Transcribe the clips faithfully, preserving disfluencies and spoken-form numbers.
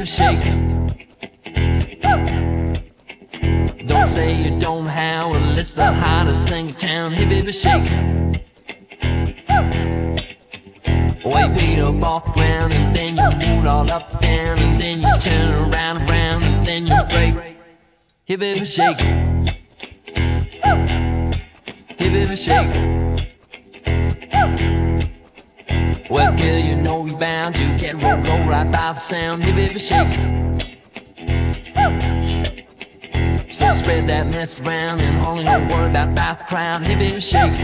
baby, shake. Don't say you don't have, well, it's the hottest thing in town. Hey baby, shake. Wake it up off the ground, and then you move all up and down, and then you turn around and around, and then you break. Hey baby, shake. Hey baby, shake. Well, girl, you know you're bound to get rolled roll right by the sound. Hey baby, shake. So spread that mess around and only don't worry about, about the crowd. Hey baby, shake.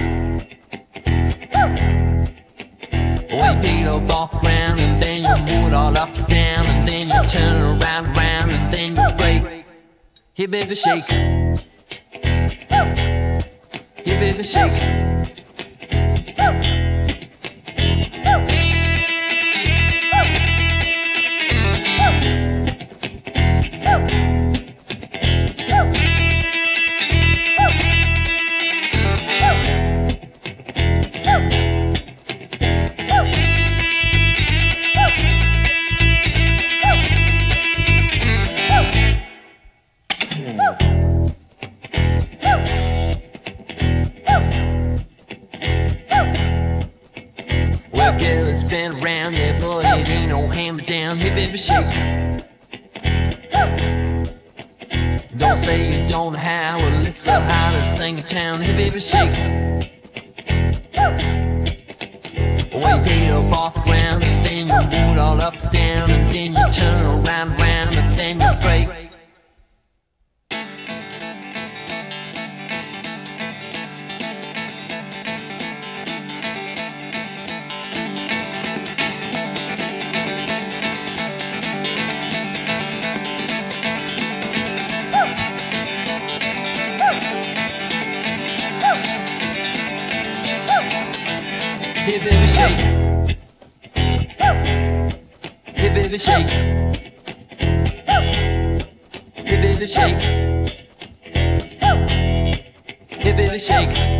Wake it up off the ground, and then you move it all up and down, and then you turn around and around, and then you break. Hey baby, shake. Hey baby, shake. Well, girl, it's been around, yeah, but it ain't no hammer down. Hey baby, shake. Don't say you don't have, well, it's the hottest thing in town. Hey baby, shake. Wake it up off the ground, and then you move it all up and down, and then you turn around and around, and then you break. Hey baby, shake. Hey baby, shake. Hey baby, shake. Hey baby, shake.